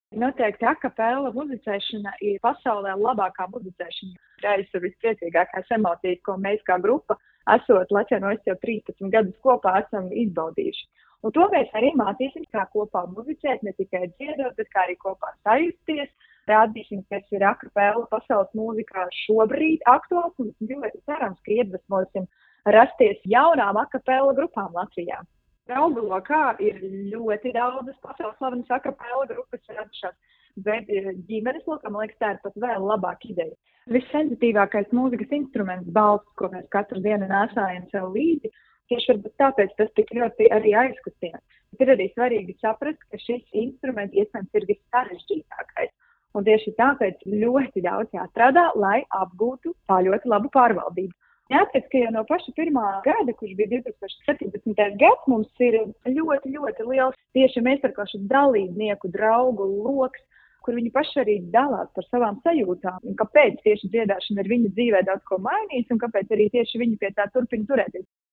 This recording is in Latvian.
Noteikti akapela muzicēšana ir pasaulē labākā muzicēšana. Raisa vispriecīgākās emocijas, ko mēs kā grupa, esot Latvijas jau 13 gadus kopā, esam izbaudījuši. Un to mēs arī mācīsim, kā kopā muzicēt, ne tikai dziedot, bet kā arī kopā sajusties. Rādīsim, kas ir akapela pasaules mūzikā šobrīd aktuāls un ļoti cerams, ka iedvesmosim rasties jaunām akapela grupām Latvijā. Draugu lokā ir ļoti daudzas pasaules slavenas akapela grupas radušās, bet ģimenes lokā, man liekas, tā ir pat vēl labāka ideja. Vissensitīvākais mūzikas instruments balss, ko mēs katru dienu nēsājam sev līdzi, tieši varbūt tāpēc tas tik ļoti arī aizkustina. Bet ir arī svarīgi saprast, ka šis instruments iespējams ir vissarežģītākais. Un tieši tāpēc ļoti daudz jāstrādā, lai apgūtu tā ļoti labu pārvaldību. Jāteic, ka jau no paša pirmā gada, kurš bija 2017. gads, mums ir ļoti, ļoti liels tieši meistarklašu dalībnieku draugu loks, kur viņi paši arī dalās par savām sajūtām, un kāpēc tieši dziedāšana ir viņa dzīvē daudz ko mainījis, un kāpēc arī tieši viņi pie tā turpina turēties.